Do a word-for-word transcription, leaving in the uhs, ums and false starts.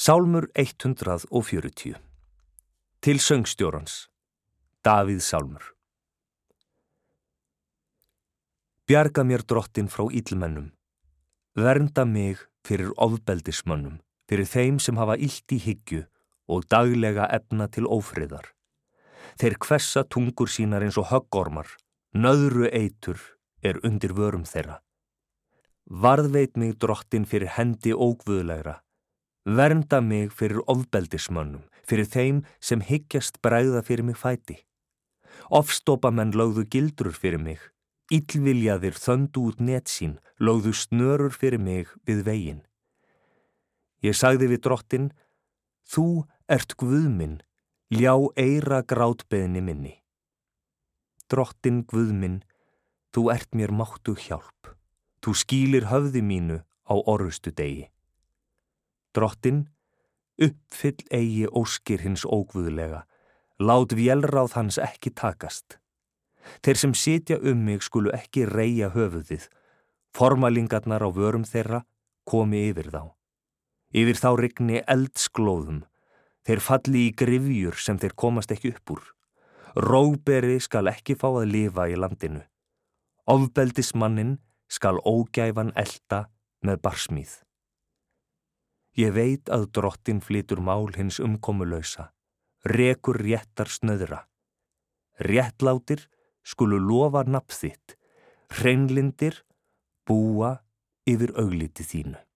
Sálmur hundrað og fjörutíu. Til söngstjórans, Davíð sálmur. Bjarga mér drottin frá illmennum, vernda mig fyrir ofbeldismönnum, fyrir þeim sem hafa illt í hyggju og daglega efna til ófriðar. Þeir hvessa tungur sínar eins og höggormar, nöðru eitur er undir vörum þeirra. Varðveit mig drottin fyrir hendi óguðlegra, vernda mig fyrir ofbeldismönnum, fyrir þeim sem hyggjast bregða fyrir mig fæti. Ofstopamenn lögðu gildrur fyrir mig, illviljaðir þöndu út net sín, lögðu snörur fyrir mig við veginn. Ég sagði við drottin, þú ert Guð minn, ljá eyra grátbeðni minni. Drottin Guð minn, þú ert mér máttug hjálp, þú skýlir höfði mínu á orrustu degi. Drottin, uppfyll eigi óskir hins óguðlega, lát vélráð hans ekki takast. Þeir sem sitja um mig skulu ekki reia höfuðið, formalingarnar á vörum þeirra komi yfir þá. Yfir þá rigni eldsglóðum, þeir falli í gryfjur sem þeir komast ekki upp úr. Rógberi skal ekki fá að lifa í landinu. Ofbeldismanninn skal ógæfan elta með barsmíð. Ég veit að drottin flytur mál hins umkomulausa, rekur réttar snöðra. Réttlátir skulu lofa nafn þitt, hreinlindir búa yfir augliti þínu.